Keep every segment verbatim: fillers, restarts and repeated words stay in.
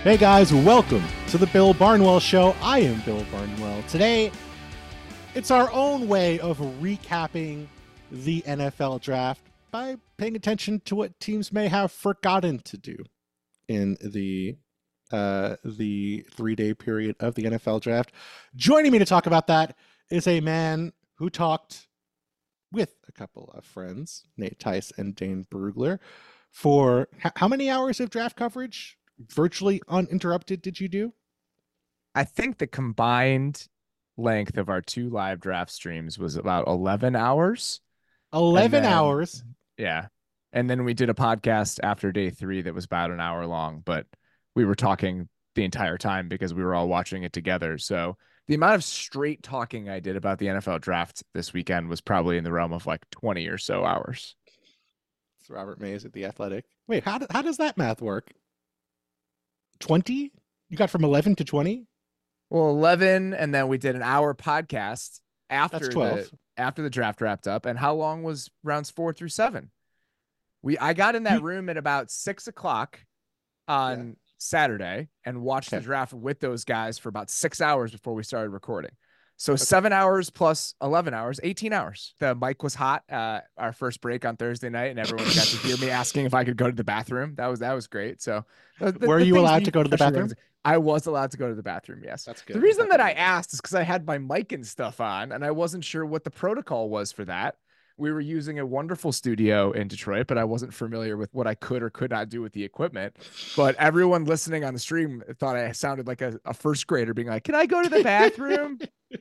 Hey guys, welcome to the Bill Barnwell Show. I am Bill Barnwell. Today, it's our own way of recapping the N F L draft by paying attention to what teams may have forgotten to do in the uh, the three-day period of the N F L draft. Joining me to talk about that is a man who talked with a couple of friends, Nate Tice and Dane Brugler, for h- how many hours of draft coverage? Virtually uninterrupted did you do? I think the combined length of our two live draft streams was about eleven hours. And eleven then, hours. yeah. And then we did a podcast after day three that was about an hour long, but we were talking the entire time because we were all watching it together. So the amount of straight talking I did about the N F L draft this weekend was probably in the realm of like twenty or so hours. It's Robert Mays at The Athletic. Wait, how, do, how does that math work? twenty? You got from eleven to twenty? Well, eleven, and then we did an hour podcast That's after the twelve. after the draft wrapped up. And how long was rounds four through seven? We I got in that You, room at about six o'clock yeah. on Saturday and watched the Okay. draft with those guys for about six hours before we started recording. So Okay. seven hours plus eleven hours, eighteen hours. The mic was hot. Uh, our first break on Thursday night, and everyone got to hear me asking if I could go to the bathroom. That was that was great. So the, the, Were the you things allowed we to go to the professionally run bathroom? is I was allowed to go to the bathroom. Yes. That's The good. reason That, that that I is good. asked is because I had my mic and stuff on, and I wasn't sure what the protocol was for that. We were using a wonderful studio in Detroit, but I wasn't familiar with what I could or could not do with the equipment. But everyone listening on the stream thought I sounded like a, a first grader being like, "Can I go to the bathroom?"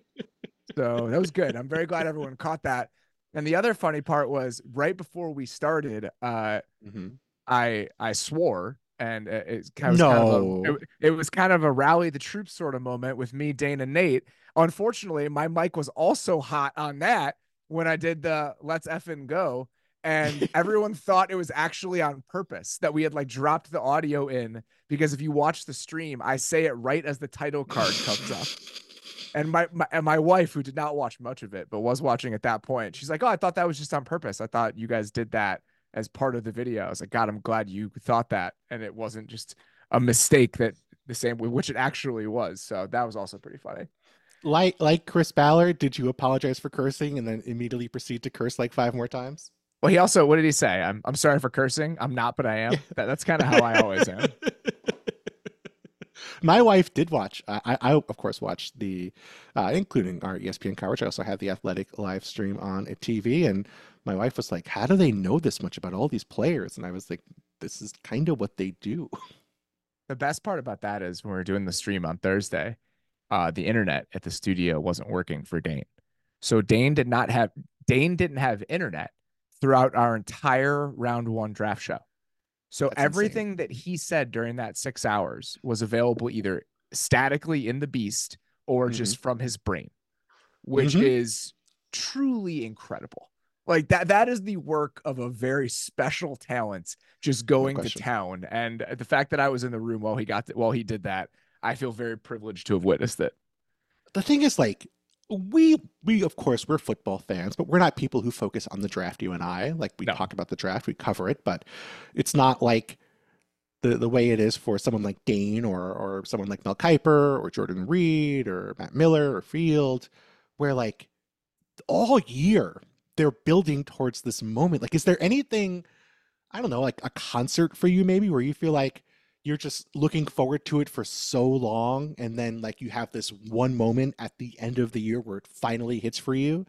So that was good. I'm very glad everyone caught that. And the other funny part was right before we started, uh, Mhm. I I swore, and it, it was kind of a No. it, it was kind of a rally the troops sort of moment with me, Dane, and Nate. Unfortunately, my mic was also hot on that when I did the "Let's effing go," and everyone thought it was actually on purpose that we had like dropped the audio in because if you watch the stream, I say it right as the title card comes up. And my, my and my wife, who did not watch much of it, but was watching at that point, she's like, "Oh, I thought that was just on purpose. I thought you guys did that as part of the video." I was like, "God, I'm glad you thought that, and it wasn't just a mistake that the same way, which it actually was." So that was also pretty funny. Like like Chris Ballard, did you apologize for cursing and then immediately proceed to curse like five more times? Well, he also, what did he say? I'm I'm sorry for cursing. I'm not, but I Yeah. am. That, that's kind of how I always am. My wife did watch. I, I of course watched the, uh, including our E S P N coverage. I also had the Athletic live stream on a T V, and my wife was like, "How do they know this much about all these players?" And I was like, "This is kind of what they do." The best part about that is when we were doing the stream on Thursday, uh, the internet at the studio wasn't working for Dane. So Dane did not have Dane didn't have internet throughout our entire round one draft show. So That's insane. everything that he said during that six hours was available either statically in the beast or Hmm. just from his brain, which Hmm. is truly incredible. Like that that is the work of a very special talent just No going to question. town. And the fact that I was in the room while he got to, while he did that, I feel very privileged to have witnessed it. The thing is, like, we we of course we're football fans, but we're not people who focus on the draft. You and I, like, we No. talk about the draft, we cover it, but it's not like the the way it is for someone like Dane or or someone like Mel Kiper or Jordan Reed or Matt Miller or Field, where like all year they're building towards this moment. Like, is there anything, I don't know, like a concert for you maybe where you feel like you're just looking forward to it for so long and then like you have this one moment at the end of the year where it finally hits for you?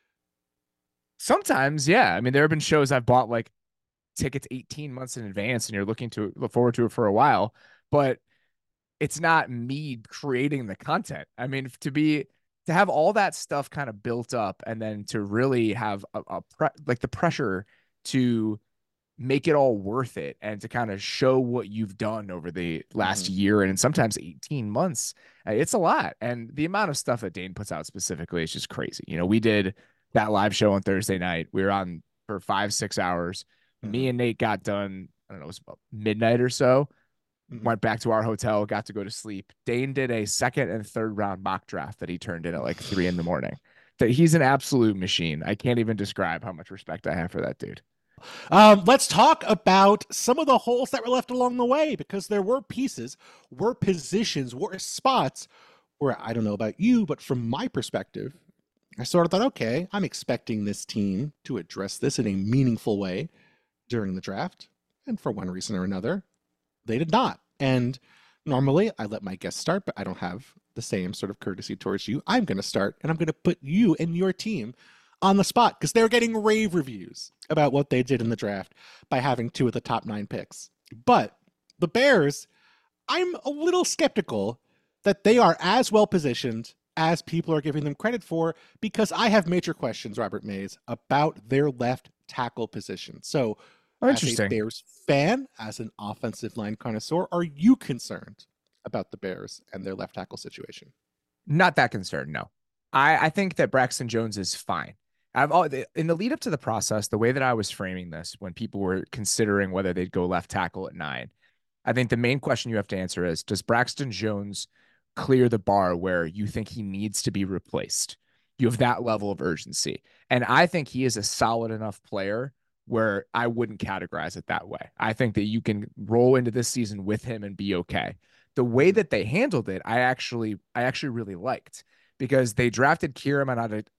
Sometimes, yeah. I mean, there have been shows I've bought like tickets eighteen months in advance and you're looking to look forward to it for a while, but it's not me creating the content. I mean, to be to have all that stuff kind of built up and then to really have a, a pre- like the pressure to make it all worth it and to kind of show what you've done over the last Hmm. year and sometimes eighteen months. uh, It's a lot. And the amount of stuff that Dane puts out specifically is just crazy. You know, we did that live show on Thursday night. We were on for five, six hours. Me Hmm. and Nate got done, I don't know, it was about midnight or so, Hmm. went back to our hotel, got to go to sleep. Dane did a second and third round mock draft that he turned in at like three in the morning. That he's an absolute machine. I can't even describe how much respect I have for that dude. Um, let's talk about some of the holes that were left along the way because there were pieces, were positions, were spots where I don't know about you, but from my perspective, I sort of thought, okay, I'm expecting this team to address this in a meaningful way during the draft. And for one reason or another, they did not. And normally I let my guests start, but I don't have the same sort of courtesy towards you. I'm going to start and I'm going to put you and your team on the spot because they're getting rave reviews about what they did in the draft by having two of the top nine picks. But the Bears, I'm a little skeptical that they are as well positioned as people are giving them credit for because I have major questions, Robert Mays, about their left tackle position. So, Oh, as a interesting. Bears fan, as an offensive line connoisseur, are you concerned about the Bears and their left tackle situation? Not that concerned, no. I, I think that Braxton Jones is fine. I've all in the lead up to the process, the way that I was framing this when people were considering whether they'd go left tackle at nine, I think the main question you have to answer is, does Braxton Jones clear the bar where you think he needs to be replaced? You have that level of urgency. And I think he is a solid enough player where I wouldn't categorize it that way. I think that you can roll into this season with him and be okay. The way that they handled it, I actually, I actually really liked because they drafted Kieran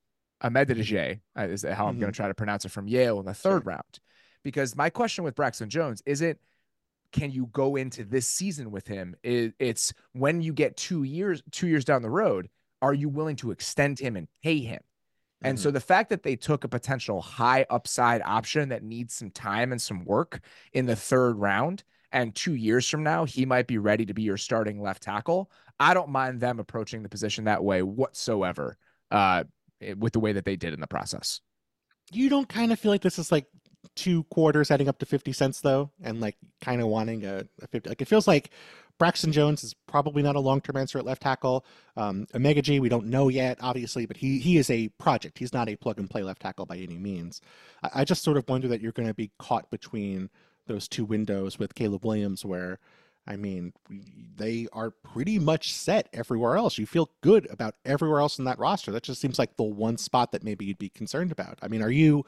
Amededige, is how I'm Mm-hmm. going to try to pronounce it, from Yale in the third Sure. round. Because my question with Braxton Jones isn't, can you go into this season with him? It, it's when you get two years, two years down the road, are you willing to extend him and pay him? And Mm-hmm. so the fact that they took a potential high upside option that needs some time and some work in the third round, and two years from now, he might be ready to be your starting left tackle, I don't mind them approaching the position that way whatsoever, uh, with the way that they did in the process. You don't kind of feel like this is like two quarters adding up to fifty cents though, and like kind of wanting a, a fifty, like it feels like Braxton Jones is probably not a long-term answer at left tackle. Um, Omega G, we don't know yet, obviously, but he he is a project. He's not a plug-and-play left tackle by any means. I, I just sort of wonder that you're going to be caught between those two windows with Caleb Williams, where I mean, they are pretty much set everywhere else. You feel good about everywhere else in that roster. That just seems like the one spot that maybe you'd be concerned about. I mean, are you,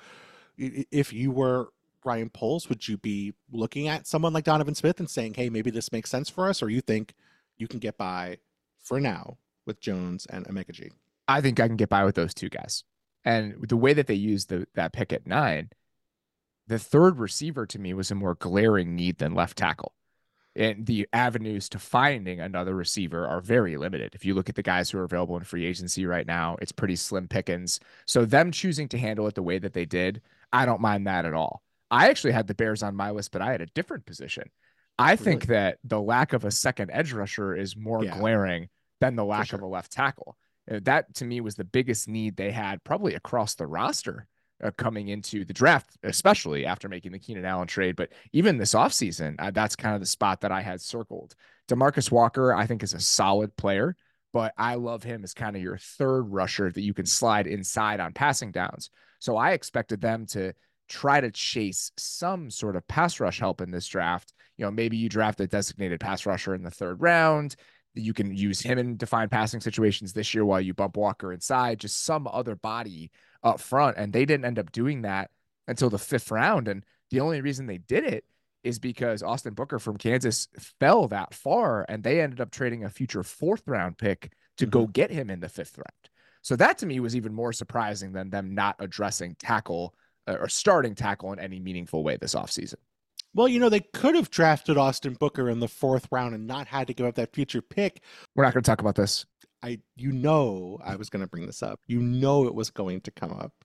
if you were Ryan Poles, would you be looking at someone like Donovan Smith and saying, hey, maybe this makes sense for us? Or you think you can get by for now with Jones and Omega G? I think I can get by with those two guys. And the way that they used the, that pick at nine, the third receiver to me was a more glaring need than left tackle. And the avenues to finding another receiver are very limited. If you look at the guys who are available in free agency right now, it's pretty slim pickings. So them choosing to handle it the way that they did, I don't mind that at all. I actually had the Bears on my list, but I had a different position. I think Really? that the lack of a second edge rusher is more Yeah, glaring than the lack sure. of a left tackle. Uh, That to me was the biggest need they had probably across the roster uh, coming into the draft, especially after making the Keenan Allen trade. But even this offseason, uh, that's kind of the spot that I had circled. Demarcus Walker, I think, is a solid player, but I love him as kind of your third rusher that you can slide inside on passing downs. So I expected them to try to chase some sort of pass rush help in this draft. You know, maybe you draft a designated pass rusher in the third round. You can use him in defined passing situations this year while you bump Walker inside, just some other body up front. And they didn't end up doing that until the fifth round. And the only reason they did it is because Austin Booker from Kansas fell that far and they ended up trading a future fourth round pick to Mm-hmm. go get him in the fifth round. So that to me was even more surprising than them not addressing tackle uh, or starting tackle in any meaningful way this offseason. Well, you know, they could have drafted Austin Booker in the fourth round and not had to give up that future pick. We're not going to talk about this. I, you know, I was going to bring this up. You know, it was going to come up.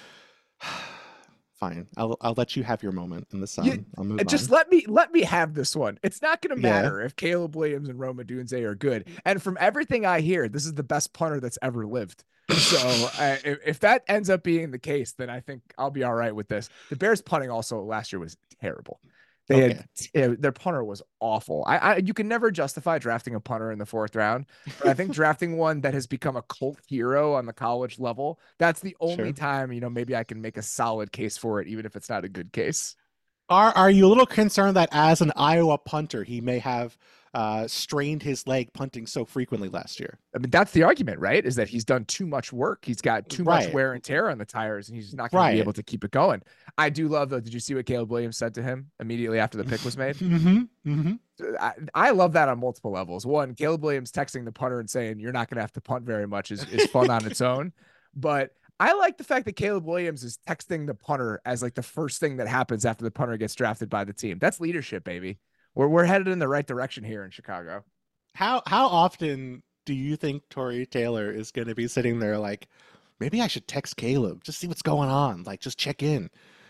Fine, I'll I'll let you have your moment in the sun. You, I'll move just on. let me let me have this one. It's not going to Yeah. matter if Caleb Williams and Rome Odunze are good. And from everything I hear, this is the best punter that's ever lived. So uh, if, if that ends up being the case, then I think I'll be all right with this. The Bears punting also last year was terrible. They Okay. had their punter was awful. I, I you can never justify drafting a punter in the fourth round, but I think drafting one that has become a cult hero on the college level, that's the only Sure. time, you know, maybe I can make a solid case for it, even if it's not a good case. Are are you a little concerned that as an Iowa punter, he may have uh, strained his leg punting so frequently last year. I mean, that's the argument, right? Is that he's done too much work. He's got too much Right. wear and tear on the tires, and he's not going to be Right. able to keep it going. I do love, though. Did you see what Caleb Williams said to him immediately after the pick was made? Mm-hmm. Mm-hmm. I, I love that on multiple levels. One, Caleb Williams texting the punter and saying, "You're not going to have to punt very much," is, is fun on its own. But I like the fact that Caleb Williams is texting the punter as like the first thing that happens after the punter gets drafted by the team. That's leadership, baby. We're, we're headed in the right direction here in Chicago. How how often do you think Tory Taylor is going to be sitting there like, maybe I should text Caleb, just see what's going on, like just check in?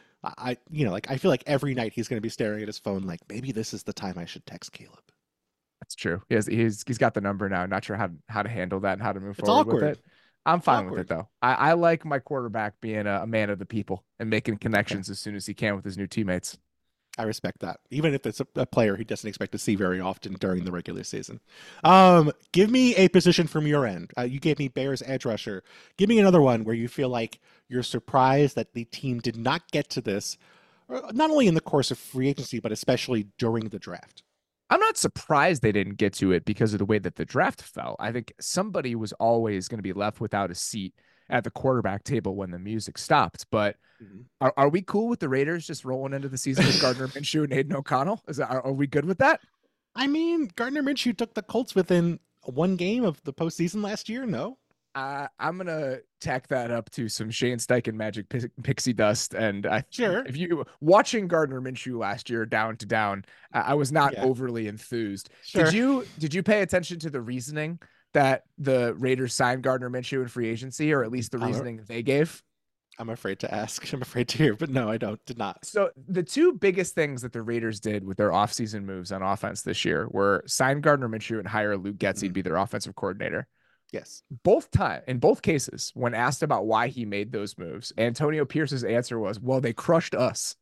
I, you know, like I feel like every night he's going to be staring at his phone, like maybe this is the time I should text Caleb. That's true. He has, he's he's got the number now. Not sure how how to handle that and how to move It's forward awkward. with it. I'm fine awkward. with it though. I, I like my quarterback being a, a man of the people and making connections okay. as soon as he can with his new teammates. I respect that, even if it's a, a player he doesn't expect to see very often during the regular season. Um, give me a position from your end. Uh, you gave me Bears edge rusher. Give me another one where you feel like you're surprised that the team did not get to this, not only in the course of free agency, but especially during the draft. I'm not surprised they didn't get to it because of the way that the draft fell. I think somebody was always going to be left without a seat at the quarterback table when the music stopped. But mm-hmm. are, are we cool with the Raiders just rolling into the season with Gardner Minshew and Aiden O'Connell? Is that, are, are we good with that? I mean, Gardner Minshew took the Colts within one game of the postseason last year. No, uh, I'm gonna tack that up to some Shane Steichen magic p- pixie dust. And I sure if you watching Gardner Minshew last year down to down, uh, I was not yeah. overly enthused. Sure. Did you did you pay attention to the reasoning that the Raiders signed Gardner Minshew in free agency, or at least the reasoning I'm, they gave? I'm afraid to ask. I'm afraid to hear, but no, I don't. Did not. So the two biggest things that the Raiders did with their offseason moves on offense this year were sign Gardner Minshew and hire Luke Getsy mm-hmm. to be their offensive coordinator. Yes. Both time in both cases, when asked about why he made those moves, Antonio Pierce's answer was, "Well, they crushed us."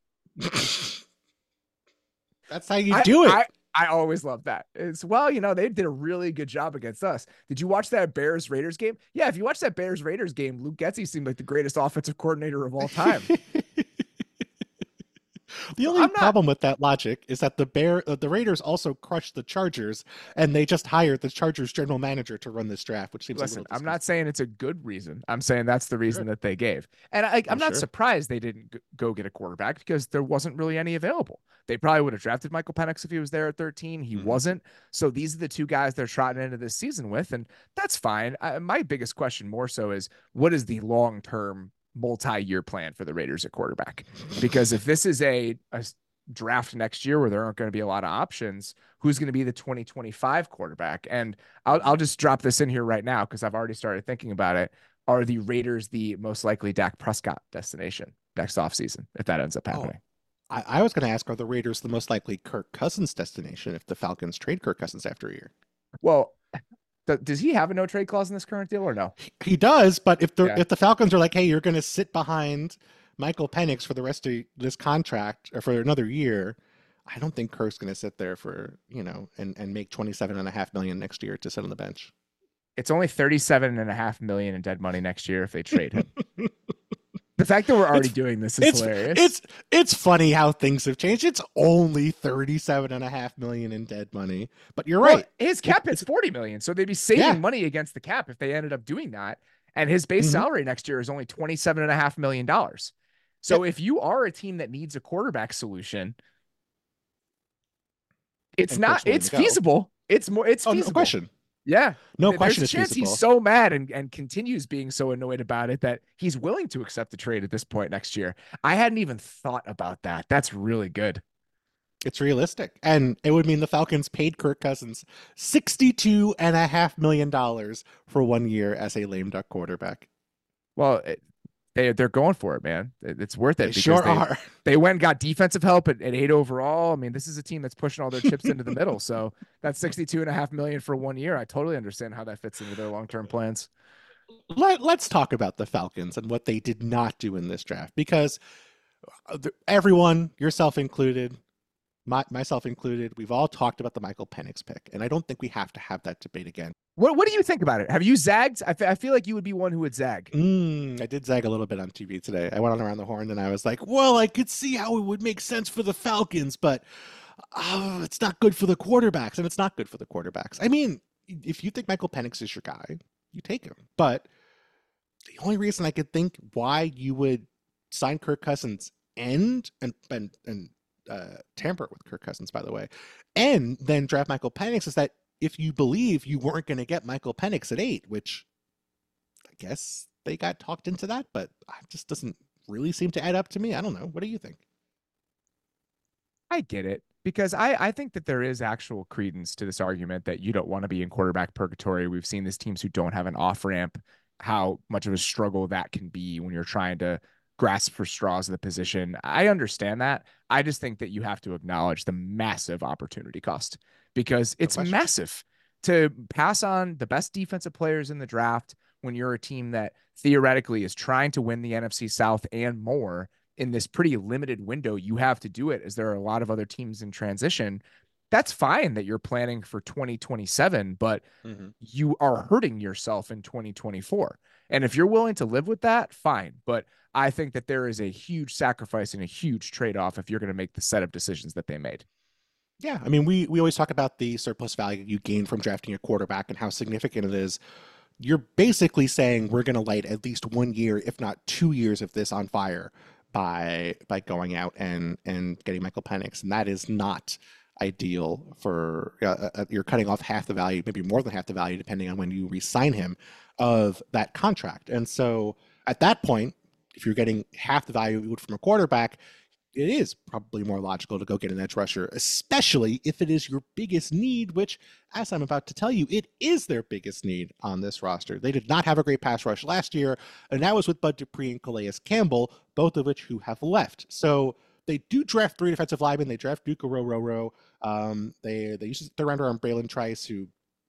That's how you I, do it. I, I always love that. It's, well, you know, they did a really good job against us. Did you watch that Bears Raiders game? Yeah, if you watch that Bears Raiders game, Luke Getsy seemed like the greatest offensive coordinator of all time. The only not, problem with that logic is that the Bear, uh, the Raiders also crushed the Chargers, and they just hired the Chargers general manager to run this draft, which seems. Listen, I'm not saying it's a good reason. I'm saying that's the reason sure. that they gave, and I, I'm not sure. surprised they didn't go get a quarterback because there wasn't really any available. They probably would have drafted Michael Penix if he was there at thirteen. He mm-hmm. wasn't. So these are the two guys they're trotting into this season with, and that's fine. I, my biggest question more so is, what is the long term multi-year plan for the Raiders at quarterback? Because if this is a, a draft next year where there aren't going to be a lot of options, who's going to be the twenty twenty-five quarterback? And I'll, I'll just drop this in here right now because I've already started thinking about it. Are the Raiders the most likely Dak Prescott destination next offseason if that ends up happening? Oh, I, I was going to ask, are the Raiders the most likely Kirk Cousins destination if the Falcons trade Kirk Cousins after a year? Well, does he have a no trade clause in this current deal or no? He does, but if the yeah. if the Falcons are like, hey, you're going to sit behind Michael Penix for the rest of this contract or for another year, I don't think Kirk's going to sit there for, you know, and, and make twenty-seven and a half million next year to sit on the bench. It's only thirty-seven and a half million in dead money next year if they trade him. The fact that we're already it's, doing this is it's, hilarious. It's it's funny how things have changed. It's only thirty-seven and a half million in dead money, but you're well, right. His cap is forty million, so they'd be saving yeah. money against the cap if they ended up doing that. And his base mm-hmm. salary next year is only twenty-seven and a half million dollars. So yep. if you are a team that needs a quarterback solution, it's and not, it's feasible. It's more, it's oh, feasible. No question. Yeah. No There's question. There's a chance feasible. he's so mad and, and continues being so annoyed about it that he's willing to accept the trade at this point next year. I hadn't even thought about that. That's really good. It's realistic. And it would mean the Falcons paid Kirk Cousins sixty-two and a half million dollars for one year as a lame duck quarterback. Well, it, they, they're going for it, man. It's worth it. They because sure they, are. They went and got defensive help at, at eight overall. I mean, this is a team that's pushing all their chips into the middle. So that's sixty-two and a half million for one year. I totally understand how that fits into their long-term plans. Let, let's talk about the Falcons and what they did not do in this draft, because everyone, yourself included, my, myself included, we've all talked about the Michael Penix pick, and I don't think we have to have that debate again. What What do you think about it? Have you zagged? I, f- I feel like you would be one who would zag. Mm, I did zag a little bit on T V today. I went on Around the Horn and I was like, well, I could see how it would make sense for the Falcons, but oh, it's not good for the quarterbacks, and it's not good for the quarterbacks. I mean, if you think Michael Penix is your guy, you take him. But the only reason I could think why you would sign Kirk Cousins and and and and uh, tamper with Kirk Cousins, by the way, and then draft Michael Penix is that if you believe you weren't going to get Michael Penix at eight, which I guess they got talked into that, but it just doesn't really seem to add up to me. I don't know. What do you think? I get it because I, I think that there is actual credence to this argument that you don't want to be in quarterback purgatory. We've seen these teams who don't have an off ramp, how much of a struggle that can be when you're trying to grasp for straws of the position. I understand that. I just think that you have to acknowledge the massive opportunity cost because it's No massive to pass on the best defensive players in the draft when you're a team that theoretically is trying to win the N F C South and more in this pretty limited window you have to do it, as there are a lot of other teams in transition. That's fine that you're planning for twenty twenty-seven, but mm-hmm. you are hurting yourself in twenty twenty-four. And if you're willing to live with that, fine. But I think that there is a huge sacrifice and a huge trade-off if you're going to make the set of decisions that they made. Yeah, I mean, we we always talk about the surplus value you gain from drafting a quarterback and how significant it is. You're basically saying we're going to light at least one year, if not two years of this on fire by by going out and and getting Michael Penix, and that is not ideal for uh, uh, you're cutting off half the value, maybe more than half the value, depending on when you re-sign him of that contract. And so at that point, if you're getting half the value you would from a quarterback, it is probably more logical to go get an edge rusher, especially if it is your biggest need, which, as I'm about to tell you, it is their biggest need on this roster. They did not have a great pass rush last year, and that was with Bud Dupree and Calais Campbell, both of which who have left. So they do draft three defensive linemen. They draft Duke Rororo. Um, they they used to third rounder on Braylon Trice, who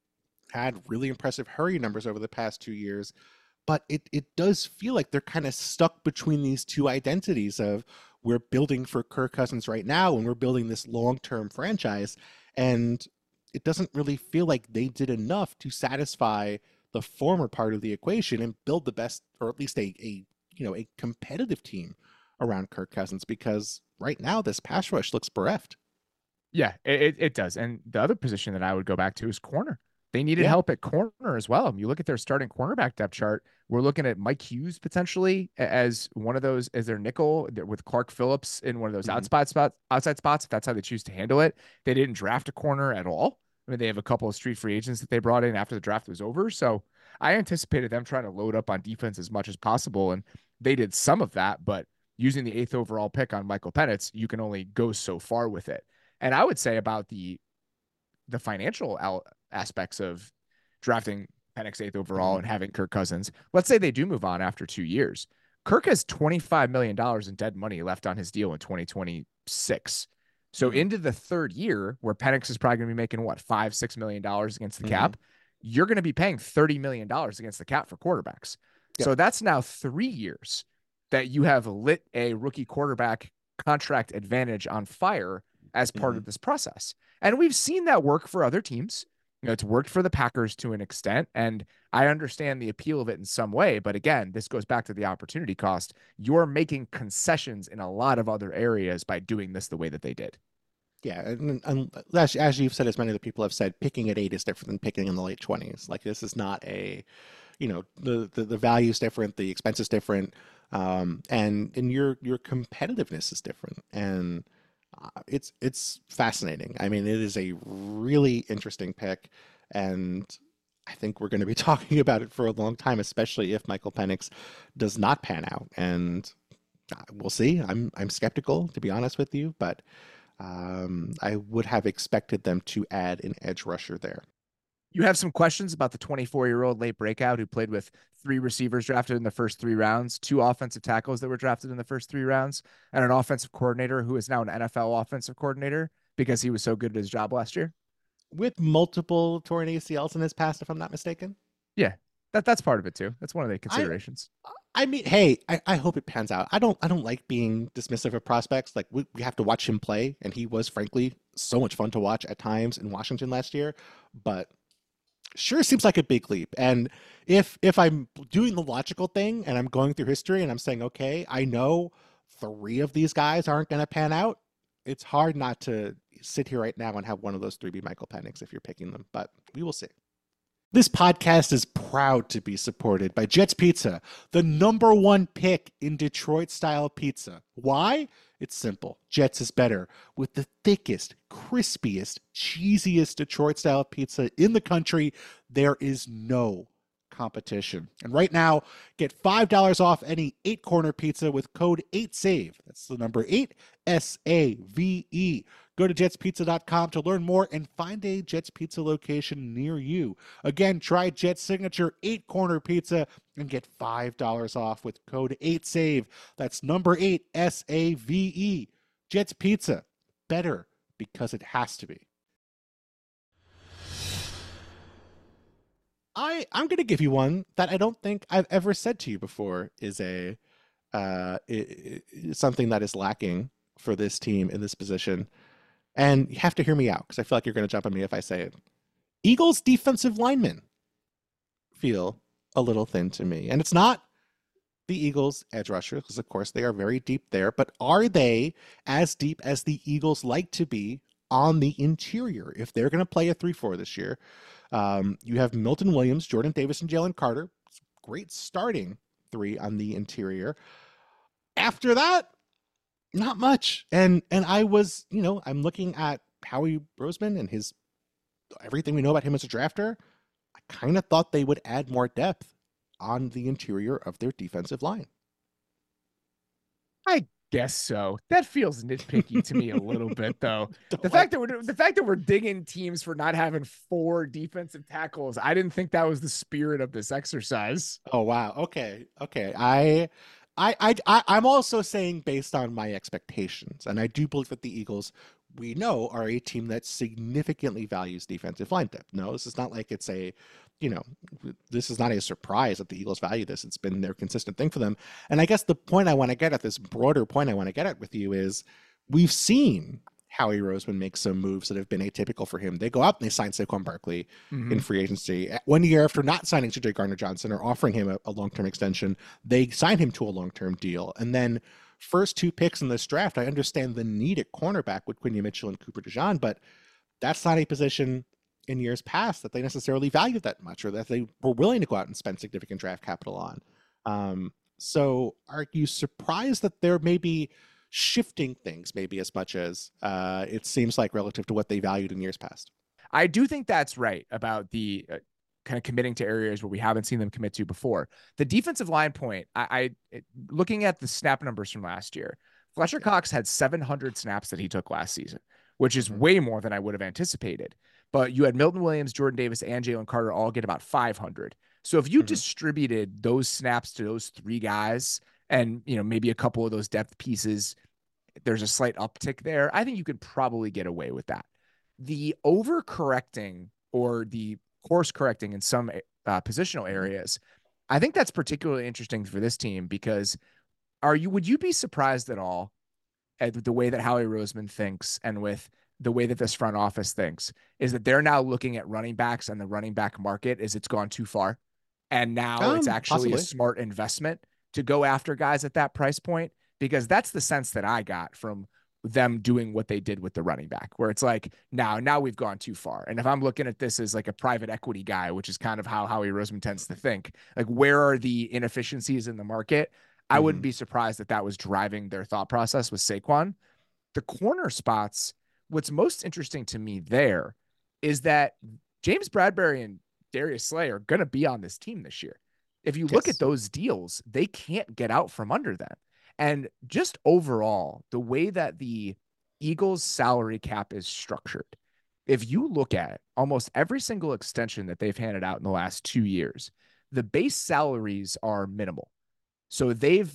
had really impressive hurry numbers over the past two years. But it it does feel like they're kind of stuck between these two identities of we're building for Kirk Cousins right now and we're building this long-term franchise. And it doesn't really feel like they did enough to satisfy the former part of the equation and build the best, or at least a, a you know, a competitive team around Kirk Cousins, because right now this pass rush looks bereft. Yeah, it, it does. And the other position that I would go back to is corner. They needed yeah. help at corner as well. You look at their starting cornerback depth chart. We're looking at Mike Hughes potentially as one of those, as their nickel with Clark Phillips in one of those mm-hmm. outside spots, outside spots, if that's how they choose to handle it. They didn't draft a corner at all. I mean, they have a couple of street free agents that they brought in after the draft was over. So I anticipated them trying to load up on defense as much as possible. And they did some of that, but using the eighth overall pick on Michael Penix, you can only go so far with it. And I would say about the, the financial al- aspects of drafting Penix eighth overall and having Kirk Cousins. Let's say they do move on after two years. Kirk has twenty-five million dollars in dead money left on his deal in twenty twenty-six. So mm-hmm. into the third year, where Penix is probably going to be making what, five, six million dollars against the mm-hmm. cap, you're going to be paying thirty million dollars against the cap for quarterbacks. Yep. So that's now three years that you have lit a rookie quarterback contract advantage on fire as part mm-hmm. of this process. And we've seen that work for other teams. You know, it's worked for the Packers to an extent, and I understand the appeal of it in some way. But again, this goes back to the opportunity cost. You're making concessions in a lot of other areas by doing this the way that they did. Yeah, and, and as, as you've said, as many other people have said, picking at eight is different than picking in the late twenties. Like, this is not a, you know, the the, the value is different, the expense is different, um, and and your your competitiveness is different, and Uh, it's it's fascinating. I mean, it is a really interesting pick, and I think we're going to be talking about it for a long time, especially if Michael Penix does not pan out. And uh, we'll see. I'm I'm skeptical, to be honest with you, but um, I would have expected them to add an edge rusher there. You have some questions about the twenty-four-year-old late breakout who played with three receivers drafted in the first three rounds, two offensive tackles that were drafted in the first three rounds, and an offensive coordinator who is now an N F L offensive coordinator because he was so good at his job last year. With multiple torn A C Ls in his past, if I'm not mistaken. Yeah, that that's part of it too. That's one of the considerations. I, I mean, hey, I, I hope it pans out. I don't I don't like being dismissive of prospects. Like, we, we have to watch him play, and he was, frankly, so much fun to watch at times in Washington last year, but sure seems like a big leap. And if if I'm doing the logical thing and I'm going through history and I'm saying, okay, I know three of these guys aren't going to pan out, it's hard not to sit here right now and have one of those three be Michael Penix if you're picking them, but we will see. This podcast is proud to be supported by Jets Pizza, the number one pick in Detroit-style pizza. Why? It's simple. Jets is better. With the thickest, crispiest, cheesiest Detroit-style pizza in the country, there is no competition. And right now, get five dollars off any eight-corner pizza with code eight save. That's the number eight, S A V E. Go to jets pizza dot com to learn more and find a Jets Pizza location near you. Again, try Jets Signature eight-corner pizza and get five dollars off with code eight save. That's number eight, S A V E. Jets Pizza. Better because it has to be. I, I'm going to give you one that I don't think I've ever said to you before is a uh, it, it, something that is lacking for this team in this position. And you have to hear me out because I feel like you're going to jump on me if I say it. Eagles defensive linemen feel a little thin to me. And it's not the Eagles edge rushers, because of course they are very deep there, but are they as deep as the Eagles like to be on the interior? If they're going to play a three four this year, um, you have Milton Williams, Jordan Davis, and Jalen Carter. Great starting three on the interior. After that, not much. And and I was, you know, I'm looking at Howie Roseman and his everything we know about him as a drafter. I kind of thought they would add more depth on the interior of their defensive line. I guess so. That feels nitpicky to me a little bit, though. Don't The like- fact that we're the fact that we're digging teams for not having four defensive tackles, I didn't think that was the spirit of this exercise. Oh wow. Okay. Okay. I I I I- I'm also saying based on my expectations, and I do believe that the Eagles, we know, are a team that significantly values defensive line depth. No, this is not like it's a, you know, this is not a surprise that the Eagles value this. It's been their consistent thing for them. And I guess the point I want to get at, this broader point I want to get at with you, is we've seen Howie Roseman make some moves that have been atypical for him. They go out and they sign Saquon Barkley Mhm. in free agency. One year after not signing C J Gardner-Johnson or offering him a, a long-term extension, they signed him to a long-term deal. And then first two picks in this draft, I understand the need at cornerback with Quinyon Mitchell and Cooper DeJean, but that's not a position in years past that they necessarily valued that much, or that they were willing to go out and spend significant draft capital on. Um, so are you surprised that they're maybe shifting things maybe as much as uh, it seems like relative to what they valued in years past? I do think that's right about the uh, kind of committing to areas where we haven't seen them commit to before. The defensive line point, I, I it, looking at the snap numbers from last year, Fletcher Cox had seven hundred snaps that he took last season, which is Mhm. way more than I would have anticipated. But you had Milton Williams, Jordan Davis, and Jalen Carter all get about five hundred. So if you Mhm. distributed those snaps to those three guys, and you know maybe a couple of those depth pieces, there's a slight uptick there, I think you could probably get away with that. The overcorrecting or the course correcting in some uh, positional areas, I think that's particularly interesting for this team, because are you would you be surprised at all at the way that Howie Roseman thinks, and with the way that this front office thinks, is that they're now looking at running backs and the running back market is it's gone too far, and now it's Um, actually possibly. a smart investment to go after guys at that price point? Because that's the sense that I got from them doing what they did with the running back, where it's like, now, now we've gone too far. And if I'm looking at this as like a private equity guy, which is kind of how Howie Roseman tends to think, like, where are the inefficiencies in the market? I Mhm. wouldn't be surprised that that was driving their thought process with Saquon. The corner spots, what's most interesting to me there is that James Bradbury and Darius Slay are going to be on this team this year. If you look Yes. at those deals, they can't get out from under them. And just overall, the way that the Eagles salary cap is structured, if you look at almost every single extension that they've handed out in the last two years, the base salaries are minimal. So they've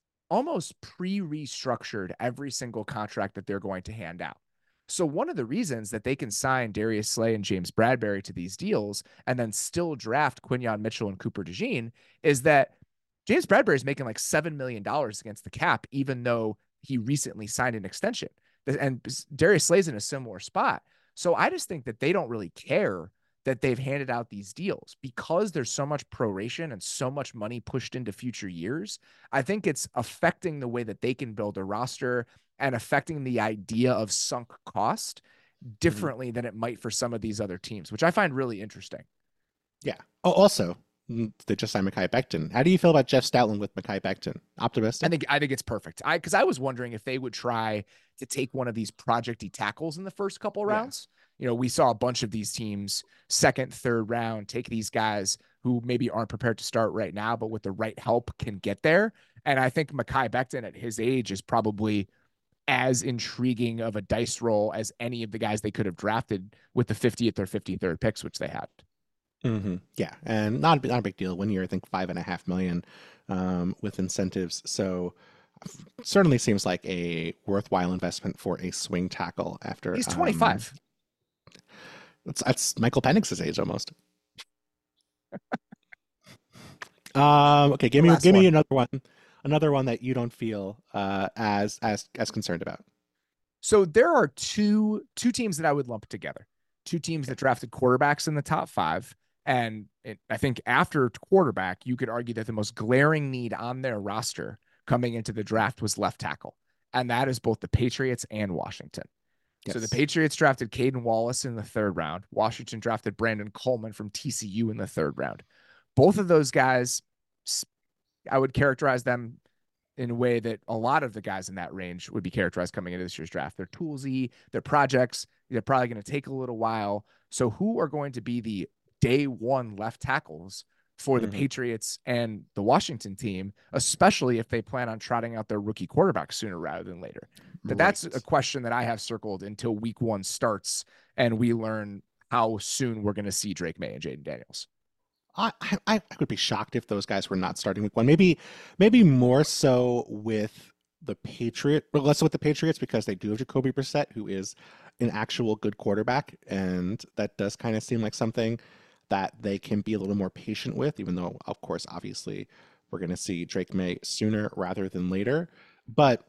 almost pre-restructured every single contract that they're going to hand out. So one of the reasons that they can sign Darius Slay and James Bradbury to these deals and then still draft Quinyon Mitchell and Cooper DeJean is that James Bradbury is making like seven million dollars against the cap, even though he recently signed an extension. And Darius Slay's in a similar spot. So I just think that they don't really care that they've handed out these deals, because there's so much proration and so much money pushed into future years. I think it's affecting the way that they can build a roster and affecting the idea of sunk cost differently mm-hmm. than it might for some of these other teams, which I find really interesting. Yeah. Oh, also, they just signed Mekhi Becton. How do you feel about Jeff Stoutland with Mekhi Becton? Optimistic? I think I think it's perfect. I because I was wondering if they would try to take one of these projecty tackles in the first couple rounds. Yeah. You know, we saw a bunch of these teams second, third round take these guys who maybe aren't prepared to start right now, but with the right help can get there. And I think Mekhi Becton at his age is probably as intriguing of a dice roll as any of the guys they could have drafted with the fiftieth or fifty-third picks, which they had. Mm-hmm. Yeah, and not a, not a big deal. One year, I think five and a half million um, with incentives. So certainly seems like a worthwhile investment for a swing tackle. After he's twenty-five. Um, that's that's Michael Penix's age almost. um. Okay, give me give one. me another one. Another one that you don't feel uh, as as as concerned about. So there are two two teams that I would lump together. Two teams that drafted quarterbacks in the top five. And it, I think after quarterback, you could argue that the most glaring need on their roster coming into the draft was left tackle. And that is both the Patriots and Washington. Yes. So the Patriots drafted Caden Wallace in the third round. Washington drafted Brandon Coleman from T C U in the third round. Both of those guys, I would characterize them in a way that a lot of the guys in that range would be characterized coming into this year's draft. They're toolsy, they're projects, they're probably going to take a little while. So who are going to be the day one left tackles for the mm-hmm. Patriots and the Washington team, especially if they plan on trotting out their rookie quarterback sooner rather than later? But right. that's a question that I have circled until week one starts and we learn how soon we're going to see Drake May and Jaden Daniels. I, I I would be shocked if those guys were not starting week one. Maybe maybe more so with the Patriot, or less so with the Patriots because they do have Jacoby Brissett, who is an actual good quarterback, and that does kind of seem like something that they can be a little more patient with, even though, of course, obviously, we're going to see Drake May sooner rather than later. But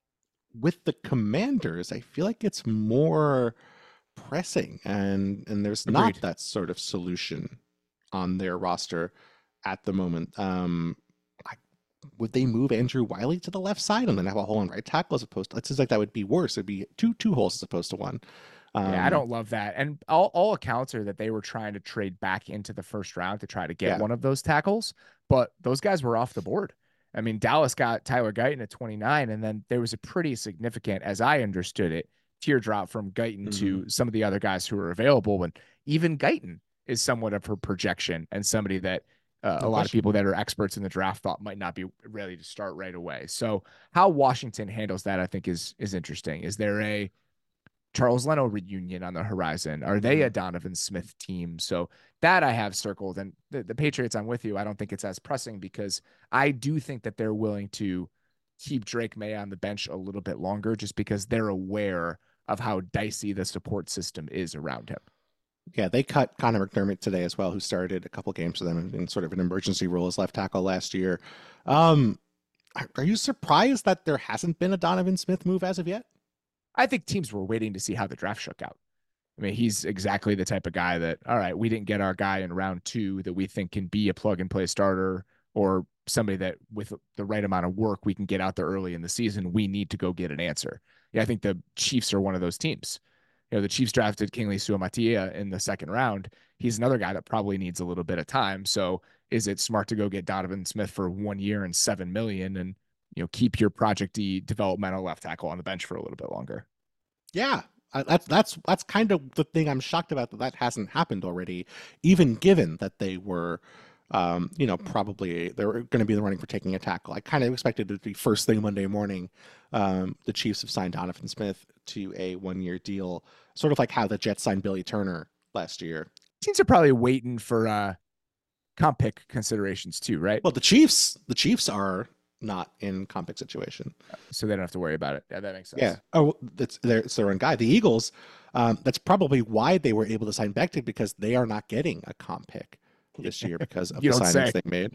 with the Commanders, I feel like it's more pressing, and and there's Agreed. Not that sort of solution on their roster at the moment. Um, I, would they move Andrew Wiley to the left side and then have a hole in right tackle as opposed to? It seems like that would be worse. It'd be two two holes as opposed to one. Um, yeah, I don't love that. And all, all accounts are that they were trying to trade back into the first round to try to get yeah. one of those tackles, but those guys were off the board. I mean, Dallas got Tyler Guyton at twenty-nine, and then there was a pretty significant, as I understood it, teardrop from Guyton mm-hmm. to some of the other guys who were available. And even Guyton is somewhat of a projection and somebody that uh, no a lot question. Of people that are experts in the draft thought might not be ready to start right away. So how Washington handles that, I think, is is interesting. Is there a Charles Leno reunion on the horizon? Are they a Donovan Smith team? So that I have circled. And the, the Patriots, I'm with you. I don't think it's as pressing because I do think that they're willing to keep Drake May on the bench a little bit longer just because they're aware of how dicey the support system is around him. Yeah, they cut Connor McDermott today as well, who started a couple games for them in, in sort of an emergency role as left tackle last year. Um, are you surprised that there hasn't been a Donovan Smith move as of yet? I think teams were waiting to see how the draft shook out. I mean, he's exactly the type of guy that, all right, we didn't get our guy in round two that we think can be a plug and play starter or somebody that with the right amount of work we can get out there early in the season. We need to go get an answer. Yeah, I think the Chiefs are one of those teams. You know, the Chiefs drafted Kingsley Suamataia in the second round. He's another guy that probably needs a little bit of time. So is it smart to go get Donovan Smith for one year and seven million and, you know, keep your projecty developmental left tackle on the bench for a little bit longer? Yeah, uh, that's that's that's kind of the thing I'm shocked about, that that hasn't happened already, even given that they were, um, you know, probably they're going to be in the running for taking a tackle. I kind of expected it to be first thing Monday morning. Um, the Chiefs have signed Donovan Smith to a one-year deal, sort of like how the Jets signed Billy Turner last year. Teams are probably waiting for uh, comp pick considerations too, right? Well, the Chiefs, the Chiefs are not in comp pick situation, so they don't have to worry about it. Yeah, that makes sense. Yeah. Oh, that's their it's their own guy. The Eagles, um, that's probably why they were able to sign Becton, because they are not getting a comp pick this year because of the signings say. they made.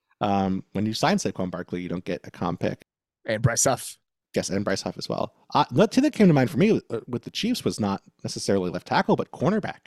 Um, when you sign Saquon Barkley, you don't get a comp pick. And Bryce Huff. Yes, and Bryce Huff as well. Uh, the two that came to mind for me with the Chiefs was not necessarily left tackle, but cornerback,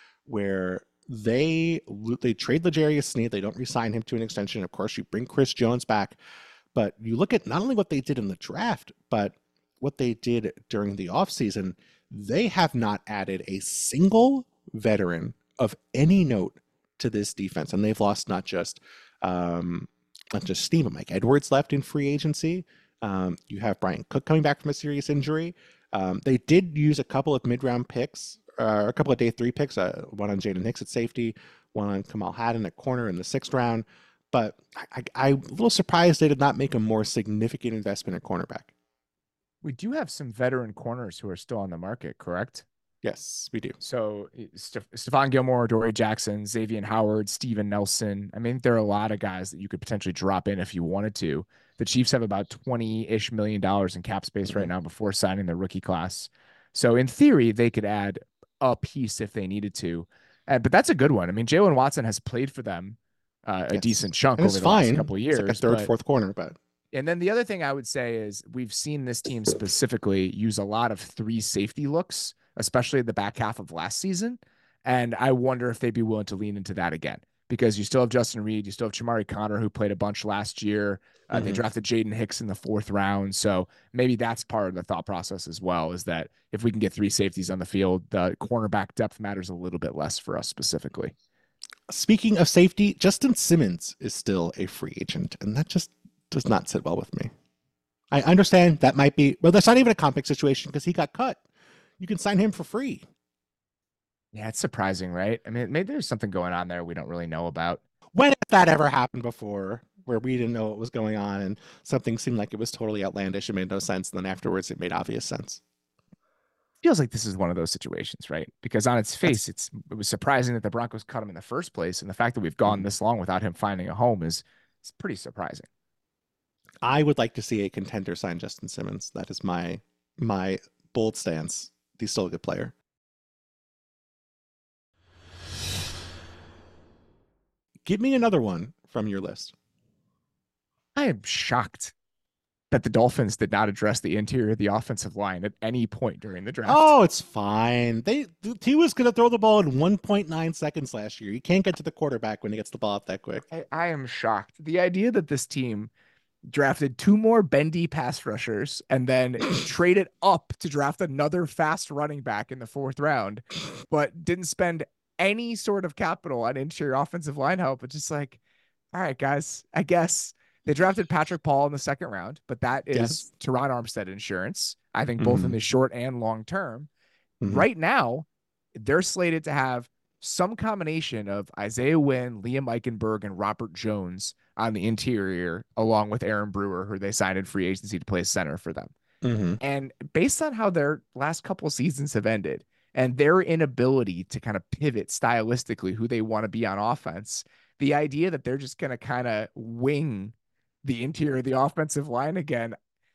where they they trade L'Jarius Sneed. They don't re-sign him to an extension. Of course, you bring Chris Jones back, but you look at not only what they did in the draft, but what they did during the offseason, they have not added a single veteran of any note to this defense. And they've lost not just um, not just Steve, but Mike Edwards left in free agency. Um, you have Brian Cook coming back from a serious injury. Um, they did use a couple of mid-round picks, uh, a couple of day three picks, uh, one on Jaden Hicks at safety, one on Kamal Haddon at corner in the sixth round. But I, I, I'm a little surprised they did not make a more significant investment at cornerback. We do have some veteran corners who are still on the market, correct? Yes, we do. So St- Stephon Gilmore, Dory Jackson, Xavier Howard, Steven Nelson. I mean, there are a lot of guys that you could potentially drop in if you wanted to. The Chiefs have about twenty-ish million dollars in cap space mm-hmm. right now before signing their rookie class. So in theory, they could add a piece if they needed to. Uh, but that's a good one. I mean, Jalen Watson has played for them uh, a yes. decent chunk over the fine. last couple of years. It's like a third, but, fourth corner, but. And then the other thing I would say is we've seen this team specifically use a lot of three safety looks, especially the back half of last season. And I wonder if they'd be willing to lean into that again, because you still have Justin Reed, you still have Chamari Connor, who played a bunch last year. Uh, mm-hmm. They drafted Jaden Hicks in the fourth round. So maybe that's part of the thought process as well, is that if we can get three safeties on the field, the cornerback depth matters a little bit less for us specifically. Speaking of safety, Justin Simmons is still a free agent, and that just does not sit well with me. I understand that might be, well, that's not even a compact situation because he got cut. You can sign him for free. Yeah, it's surprising, right? I mean, maybe there's something going on there we don't really know about. When has that ever happened before, where we didn't know what was going on and something seemed like it was totally outlandish and made no sense, and then afterwards it made obvious sense? Feels like this is one of those situations, right? Because on its face, it's it was surprising that the Broncos cut him in the first place, and the fact that we've gone this long without him finding a home is it's pretty surprising. I would like to see a contender sign Justin Simmons. That is my my bold stance. He's still a good player. Give me another one from your list. I am shocked that the Dolphins did not address the interior of the offensive line at any point during the draft. Oh, it's fine. They he was going to throw the ball in one point nine seconds last year. You can't get to the quarterback when he gets the ball up that quick. I, I am shocked. The idea that this team drafted two more bendy pass rushers and then traded up to draft another fast running back in the fourth round, but didn't spend any sort of capital on interior offensive line help. It's just like, all right, guys, I guess they drafted Patrick Paul in the second round, but that is yes. Teron Armstead insurance. I think both mm-hmm. in the short and long term. Mm-hmm. Right now, they're slated to have some combination of Isaiah Wynn, Liam Eichenberg, and Robert Jones on the interior, along with Aaron Brewer, who they signed in free agency to play center for them. Mm-hmm. And based on how their last couple of seasons have ended and their inability to kind of pivot stylistically who they want to be on offense, the idea that they're just going to kind of wing the interior of the offensive line again,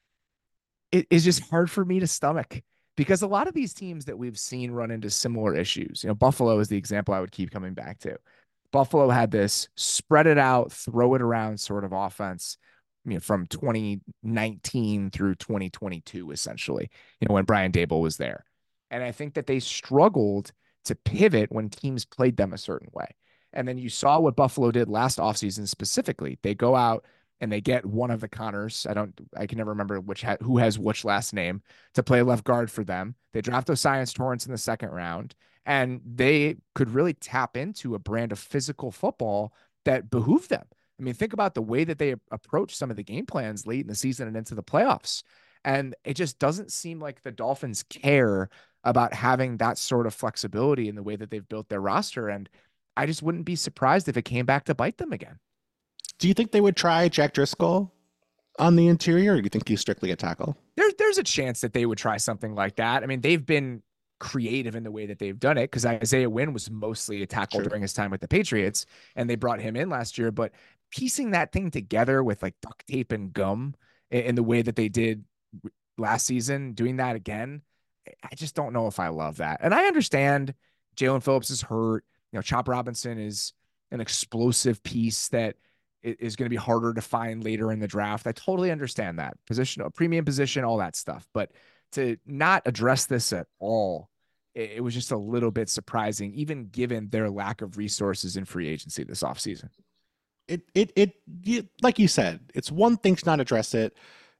it is just hard for me to stomach. Because a lot of these teams that we've seen run into similar issues, you know, Buffalo is the example I would keep coming back to. Buffalo had this spread it out, throw it around sort of offense, you know, from twenty nineteen through twenty twenty-two, essentially, you know, when Brian Daboll was there. And I think that they struggled to pivot when teams played them a certain way. And then you saw what Buffalo did last offseason specifically. They go out and they get one of the Connors. I don't, I can never remember which ha- who has which last name to play left guard for them. They draft Osiris Torrance in the second round, and they could really tap into a brand of physical football that behooved them. I mean, think about the way that they approach some of the game plans late in the season and into the playoffs. And it just doesn't seem like the Dolphins care about having that sort of flexibility in the way that they've built their roster. And I just wouldn't be surprised if it came back to bite them again. Do you think they would try Jack Driscoll on the interior, or do you think he's strictly a tackle? There's there's a chance that they would try something like that. I mean, they've been creative in the way that they've done it because Isaiah Wynn was mostly a tackle True. during his time with the Patriots, and they brought him in last year. But piecing that thing together with like duct tape and gum in, in the way that they did last season, doing that again, I just don't know if I love that. And I understand Jalen Phillips is hurt. You know, Chop Robinson is an explosive piece that is going to be harder to find later in the draft. I totally understand that position, a premium position, all that stuff, but to not address this at all, it, it was just a little bit surprising, even given their lack of resources in free agency this offseason. It, it, it, you, like you said, it's one thing to not address it.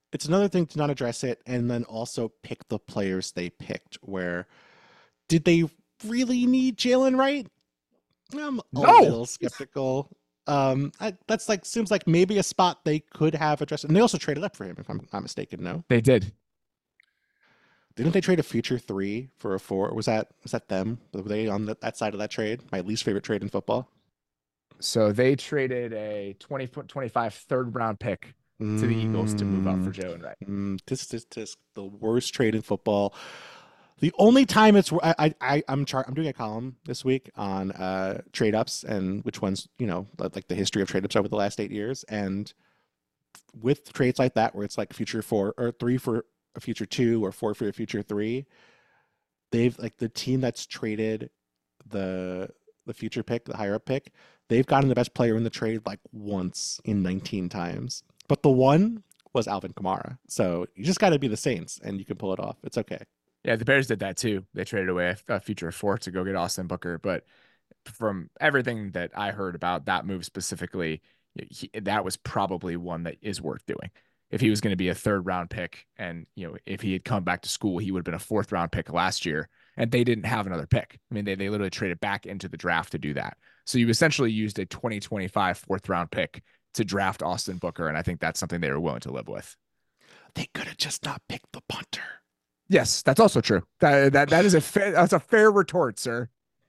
it's another thing to not address it and then also pick the players they picked. Where did they really need Jalen Wright? I'm a No, little skeptical. Um, I, that's like seems like maybe a spot they could have addressed, and they also traded up for him, if I'm not mistaken. No, they did. didn't they trade a future three for a four? Was that was that them? Were they on the, that side of that trade? My least favorite trade in football. So they traded a twenty twenty-five third round pick to the Eagles to move up for Mm, Jalen Wright. mm, this, this, this, the worst trade in football. The only time it's I I I- I'm char- I'm doing a column this week on uh trade ups and which ones, you know, like the history of trade ups over the last eight years. And with trades like that where it's like future four or three for a future two or four for a future three, they've like the team that's traded the the future pick, the higher up pick, they've gotten the best player in the trade like once in nineteen times. But the one was Alvin Kamara. So you just got to be the Saints and you can pull it off. It's okay. Yeah, the Bears did that too. They traded away a, a future four to go get Austin Booker. But from everything that I heard about that move specifically, he, that was probably one that is worth doing. If he was going to be a third round pick, and you know, if he had come back to school, he would have been a fourth round pick last year, and they didn't have another pick. I mean, they they literally traded back into the draft to do that. So you essentially used a twenty twenty-five fourth round pick to draft Austin Booker, and I think that's something they were willing to live with. They could have just not picked the punter. Yes, that's also true. That that that is a fair, that's a fair retort, sir.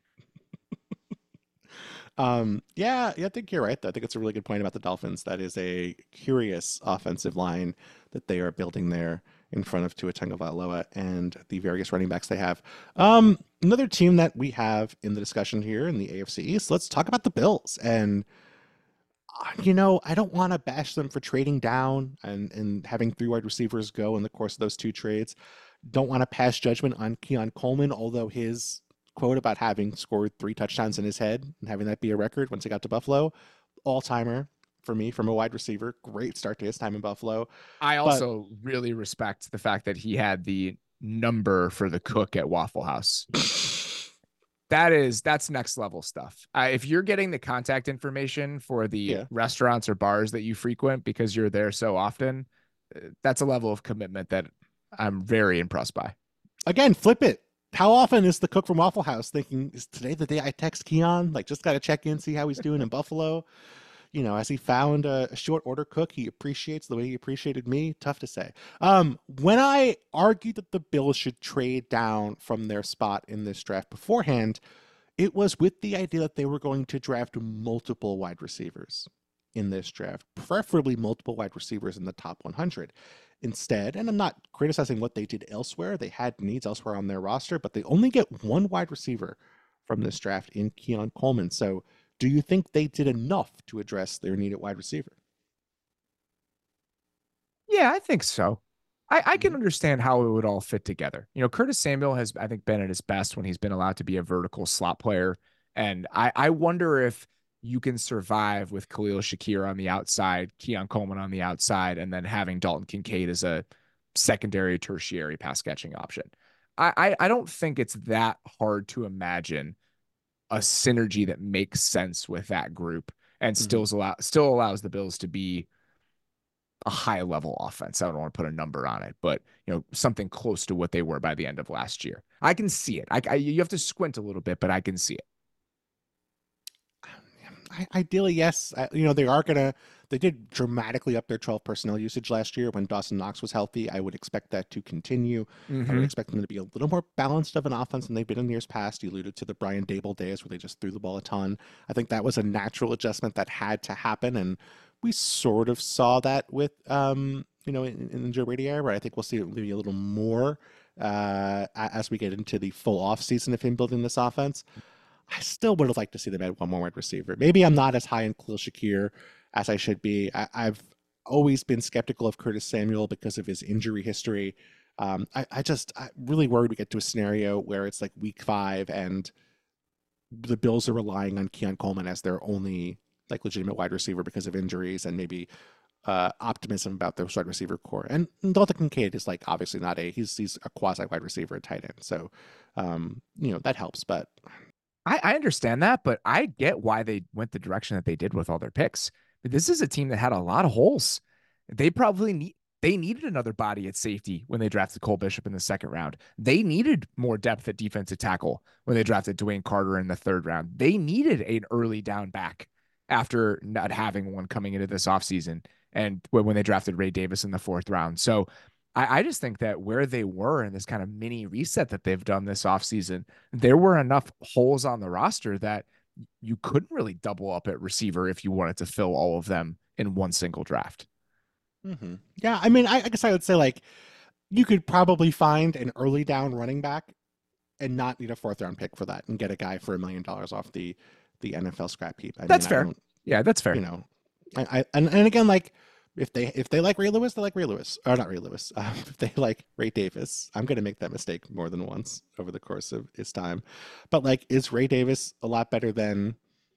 Um, yeah, yeah, I think you're right. Though. I think it's a really good point about the Dolphins. That is a curious offensive line that they are building there in front of Tua Tagovailoa and the various running backs they have. Um, another team that we have in the discussion here in the A F C East. Let's talk about the Bills. And uh, you know, I don't want to bash them for trading down and and having three wide receivers go in the course of those two trades. Don't want to pass judgment on Keon Coleman, although his quote about having scored three touchdowns in his head and having that be a record once he got to Buffalo, all timer for me from a wide receiver. Great start to his time in Buffalo. I But also really respect the fact that he had the number for the cook at Waffle House. That is that's next level stuff. Uh, if you're getting the contact information for the yeah, restaurants or bars that you frequent because you're there so often, uh, that's a level of commitment that I'm very impressed by. again, flip it. How often is the cook from Waffle House thinking, is today the day I text Keon? Like, just got to check in, see how he's doing in Buffalo. You know, has he found a, a short order cook he appreciates the way he appreciated me? Tough to say. Um, when I argued that the Bills should trade down from their spot in this draft beforehand, it was with the idea that they were going to draft multiple wide receivers in this draft, preferably multiple wide receivers in the top one hundred. Instead, and I'm not criticizing what they did elsewhere, they had needs elsewhere on their roster, but they only get one wide receiver from this draft in Keon Coleman. So, do you think they did enough to address their need at wide receiver? Yeah, I think so. I, I can Mhm. understand how it would all fit together. You know, Curtis Samuel has, I think, been at his best when he's been allowed to be a vertical slot player. And I, I wonder if you can survive with Khalil Shakir on the outside, Keon Coleman on the outside, and then having Dalton Kincaid as a secondary, tertiary pass catching option. I, I, I don't think it's that hard to imagine a synergy that makes sense with that group and Mhm. still allow still allows the Bills to be a high level offense. I don't want to put a number on it, but you know, something close to what they were by the end of last year. I can see it. I, I you have to squint a little bit, but I can see it. I, ideally, yes. I, you know, they are gonna. They did dramatically up their twelve personnel usage last year when Dawson Knox was healthy. I would expect that to continue. I would Mm-hmm. expect them to be a little more balanced of an offense than they've been in years past. You alluded to the Brian Dable days where they just threw the ball a ton. I think that was a natural adjustment that had to happen, and we sort of saw that with, um, you know, in, in the Joe Brady era. But I think we'll see it maybe a little more uh, as we get into the full off season of him building this offense. I still would have liked to see them add one more wide receiver. Maybe I'm not as high in Khalil Shakir as I should be. I, I've always been skeptical of Curtis Samuel because of his injury history. Um, I, I just I'm really worried we get to a scenario where it's like week five and the Bills are relying on Keon Coleman as their only like legitimate wide receiver because of injuries and maybe uh, optimism about their wide receiver core. And Dalton Kincaid is like obviously not a he's he's a quasi wide receiver at tight end, so um, you know that helps. But I, I understand that, but I get why they went the direction that they did with all their picks. This is a team that had a lot of holes. They probably need. They needed another body at safety when they drafted Cole Bishop in the second round. They needed more depth at defensive tackle when they drafted Dwayne Carter in the third round. They needed an early down back after not having one coming into this offseason and when they drafted Ray Davis in the fourth round. So I, I just think that where they were in this kind of mini reset that they've done this offseason, there were enough holes on the roster that you couldn't really double up at receiver if you wanted to fill all of them in one single draft. Mm-hmm. Yeah, I mean, I, I guess I would say like you could probably find an early down running back and not need a fourth round pick for that and get a guy for a million dollars off the the N F L scrap heap. I that's mean, fair. I don't, yeah, that's fair. You know, I, I and, and again, like if they if they like Ray Lewis, they like Ray Lewis, or not Ray Lewis. Uh, if they like Ray Davis, I'm going to make that mistake more than once over the course of his time. But like, is Ray Davis a lot better than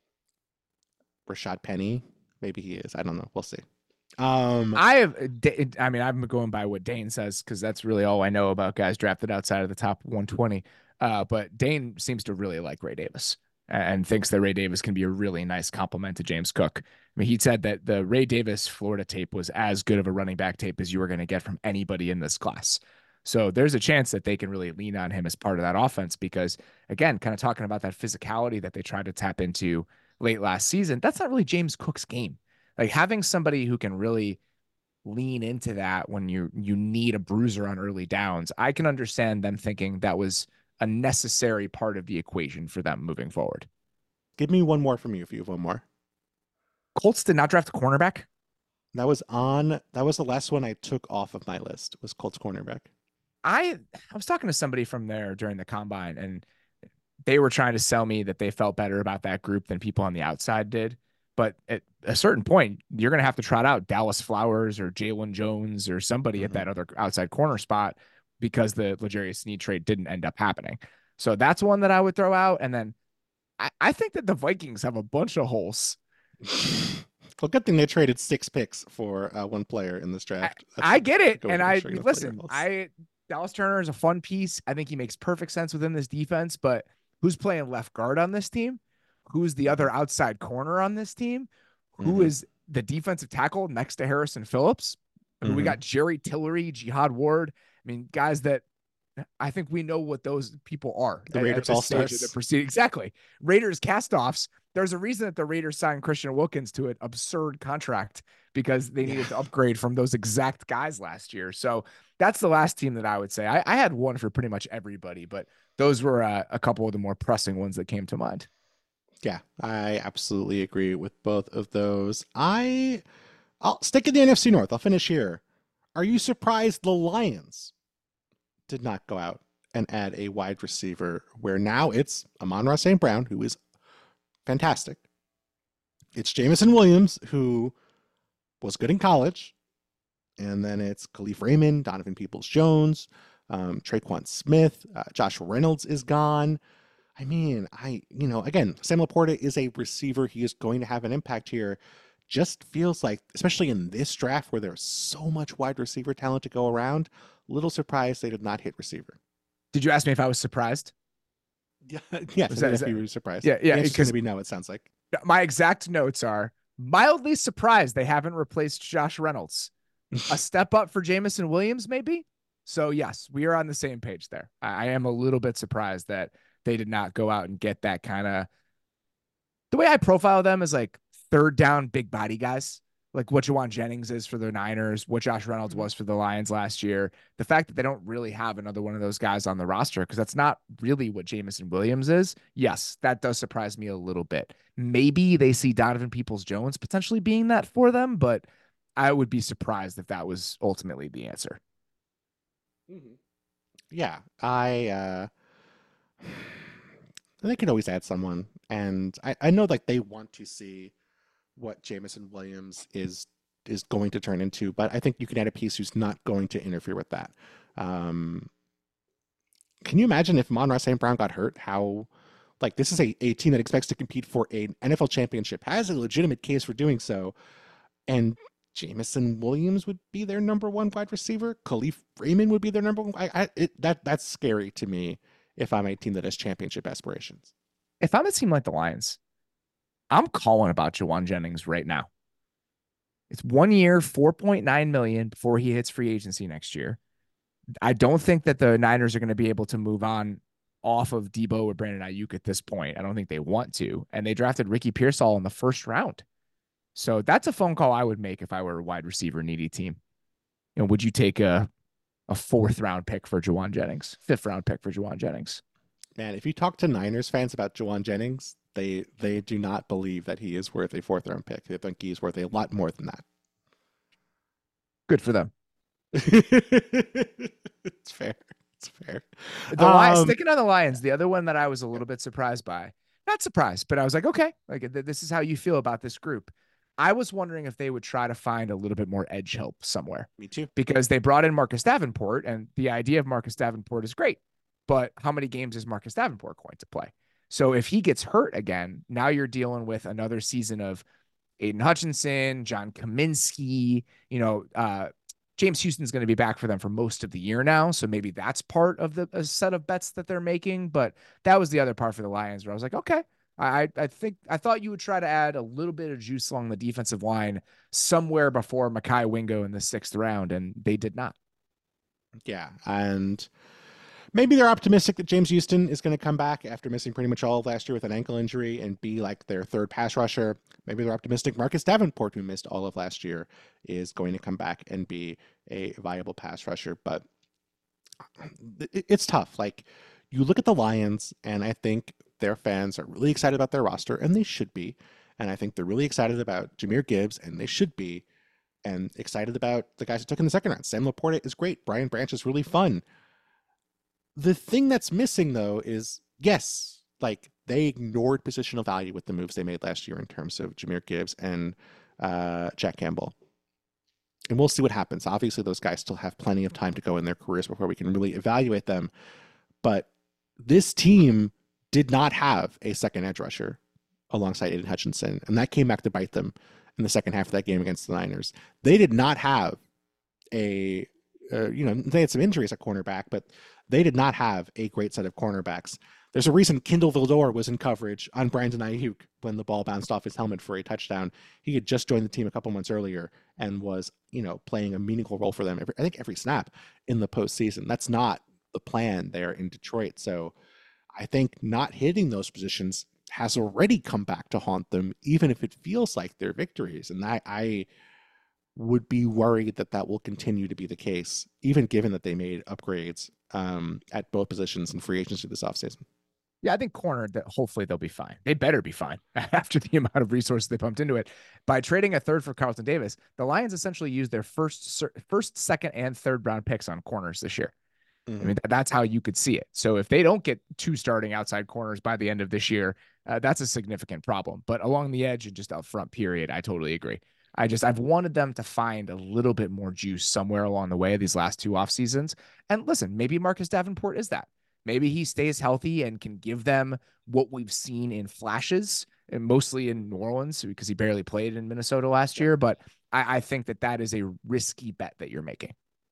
Rashad Penny? Maybe he is. I don't know. We'll see. Um, I have, I mean, I'm going by what Dane says because that's really all I know about guys drafted outside of the top one twenty. Uh, but Dane seems to really like Ray Davis and thinks that Ray Davis can be a really nice complement to James Cook. I mean, he said that the Ray Davis Florida tape was as good of a running back tape as you were going to get from anybody in this class. So there's a chance that they can really lean on him as part of that offense because, again, kind of talking about that physicality that they tried to tap into late last season, that's not really James Cook's game. Like having somebody who can really lean into that when you you need a bruiser on early downs, I can understand them thinking that was a necessary part of the equation for them moving forward. Give me one more from you if you have one more. Colts did not draft a cornerback. That was on. That was the last one I took off of my list. Was Colts cornerback. I I was talking to somebody from there during the combine, and they were trying to sell me that they felt better about that group than people on the outside did. But at a certain point, you're going to have to trot out Dallas Flowers or Jalen Jones or somebody mm-hmm. at that other outside corner spot because the L'Jarius Sneed trade didn't end up happening. So that's one that I would throw out. And then I, I think that the Vikings have a bunch of holes. Well, good thing they traded six picks for uh, one player in this draft. I, I get it. And I listen, I Dallas Turner is a fun piece. I think he makes perfect sense within this defense, but who's playing left guard on this team? Who's the other outside corner on this team? Who mm-hmm. is the defensive tackle next to Harrison Phillips? I mean, mm-hmm. we got Jerry Tillery, Jihad Ward. I mean, guys that I think we know what those people are. The at, Raiders All-Stars. Exactly. Raiders castoffs. There's a reason that the Raiders signed Christian Wilkins to an absurd contract because they needed yeah. to upgrade from those exact guys last year. So that's the last team that I would say. I, I had one for pretty much everybody, but those were uh, a couple of the more pressing ones that came to mind. Yeah, I absolutely agree with both of those. I, I'll stick in the N F C North. I'll finish here. Are you surprised the Lions did not go out and add a wide receiver where now it's Amon-Ra Saint Brown, who is fantastic. It's Jameson Williams, who was good in college. And then it's Khalif Raymond, Donovan Peoples-Jones, um, Traquan Smith, uh, Josh Reynolds is gone. I mean, I, you know, again, Sam Laporta is a receiver. He is going to have an impact here. Just feels like, especially in this draft where there's so much wide receiver talent to go around, little surprised they did not hit receiver. Did you ask me if I was surprised? Yeah, yes. Is that, is that, you were surprised. Yeah, yeah. It's going to be no, it sounds like. My exact notes are mildly surprised they haven't replaced Josh Reynolds. A step up for Jameson Williams, maybe? So, yes, we are on the same page there. I, I am a little bit surprised that they did not go out and get that kind of, the way I profile them is like third down, big body guys, like what Juwan Jennings is for the Niners, what Josh Reynolds was for the Lions last year. The fact that they don't really have another one of those guys on the roster, because that's not really what Jameson Williams is. Yes, that does surprise me a little bit. Maybe they see Donovan Peoples-Jones potentially being that for them, but I would be surprised if that was ultimately the answer. Mm-hmm. Yeah, I, uh, they could always add someone, and I, I know like they want to see what Jameson Williams is is going to turn into, but I think you can add a piece who's not going to interfere with that. Um, can you imagine if Amon-Ra Saint Brown got hurt? How, like, this is a, a team that expects to compete for an N F L championship, has a legitimate case for doing so, and Jameson Williams would be their number one wide receiver. Khalif Raymond would be their number one. I, I, it, that that's scary to me if I'm a team that has championship aspirations. If I'm a team like the Lions, I'm calling about Juwan Jennings right now. It's one year, four point nine million before he hits free agency next year. I don't think that the Niners are going to be able to move on off of Debo or Brandon Ayuk at this point. I don't think they want to. And they drafted Ricky Pearsall in the first round. So that's a phone call I would make if I were a wide receiver needy team. You know, would you take a a fourth round pick for Juwan Jennings, fifth round pick for Juwan Jennings? Man, if you talk to Niners fans about Juwan Jennings, they they do not believe that he is worth a fourth round pick. They think he's worth a lot more than that. Good for them. It's fair. It's fair. The Lions, um, sticking on the Lions, the other one that I was a little bit surprised by, not surprised, but I was like, okay, like this is how you feel about this group. I was wondering if they would try to find a little bit more edge help somewhere. Me too. Because they brought in Marcus Davenport, and the idea of Marcus Davenport is great. But how many games is Marcus Davenport going to play? So if he gets hurt again, now you're dealing with another season of Aiden Hutchinson, John Kaminsky, you know, uh, James Houston's going to be back for them for most of the year now. So maybe that's part of the a set of bets that they're making. But that was the other part for the Lions where I was like, okay, I, I think I thought you would try to add a little bit of juice along the defensive line somewhere before Mekhi Wingo in the sixth round, and they did not. Yeah, and maybe they're optimistic that James Houston is going to come back after missing pretty much all of last year with an ankle injury and be like their third pass rusher. Maybe they're optimistic Marcus Davenport, who missed all of last year, is going to come back and be a viable pass rusher. But it's tough. Like, you look at the Lions, and I think their fans are really excited about their roster, and they should be. And I think they're really excited about Jahmyr Gibbs, and they should be. And excited about the guys who took in the second round. Sam Laporta is great. Brian Branch is really fun. The thing that's missing, though, is, yes, like, they ignored positional value with the moves they made last year in terms of Jahmyr Gibbs and uh, Jack Campbell. And we'll see what happens. Obviously, those guys still have plenty of time to go in their careers before we can really evaluate them. But this team did not have a second edge rusher alongside Aiden Hutchinson, and that came back to bite them in the second half of that game against the Niners. They did not have a, uh, you know, they had some injuries at cornerback, but they did not have a great set of cornerbacks. There's a reason Kindle Vildor was in coverage on Brandon Ayuk when the ball bounced off his helmet for a touchdown. He had just joined the team a couple months earlier and was, you know, playing a meaningful role for them, every, I think every snap in the postseason. That's not the plan there in Detroit. So I think not hitting those positions has already come back to haunt them, even if it feels like they're victories. And I, I would be worried that that will continue to be the case, even given that they made upgrades um, at both positions in free agency this offseason. Yeah, I think corner, that hopefully they'll be fine. They better be fine after the amount of resources they pumped into it. By trading a third for Carlton Davis, the Lions essentially used their first, first, second, and third round picks on corners this year. Mm-hmm. I mean, that's how you could see it. So if they don't get two starting outside corners by the end of this year, uh, that's a significant problem. But along the edge and just up front, period, I totally agree. I just, I've wanted them to find a little bit more juice somewhere along the way these last two off seasons. And listen, maybe Marcus Davenport is that. Maybe he stays healthy and can give them what we've seen in flashes, and mostly in New Orleans because he barely played in Minnesota last year. But I, I think that that is a risky bet that you're making.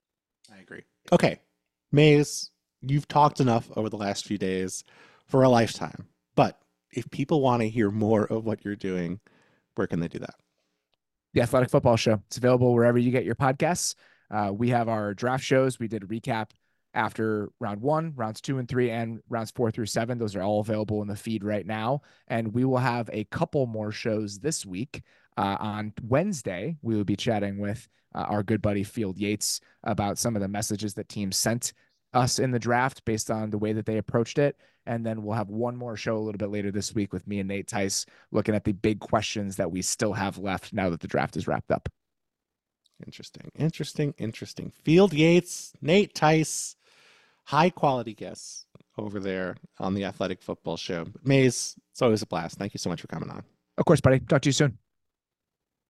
I agree. Okay. Mays, you've talked enough over the last few days for a lifetime. But if people want to hear more of what you're doing, where can they do that? The Athletic Football Show. It's available wherever you get your podcasts. Uh, we have our draft shows. We did a recap after round one, rounds two and three, and rounds four through seven. Those are all available in the feed right now. And we will have a couple more shows this week. Uh, on Wednesday, we will be chatting with uh, our good buddy Field Yates about some of the messages that teams sent us in the draft based on the way that they approached it. And then we'll have one more show a little bit later this week with me and Nate Tice looking at the big questions that we still have left now that the draft is wrapped up. Interesting, interesting, interesting. Field Yates, Nate Tice, high quality guests over there on the Athletic Football Show. Mays, it's always a blast. Thank you so much for coming on. Of course, buddy. Talk to you soon.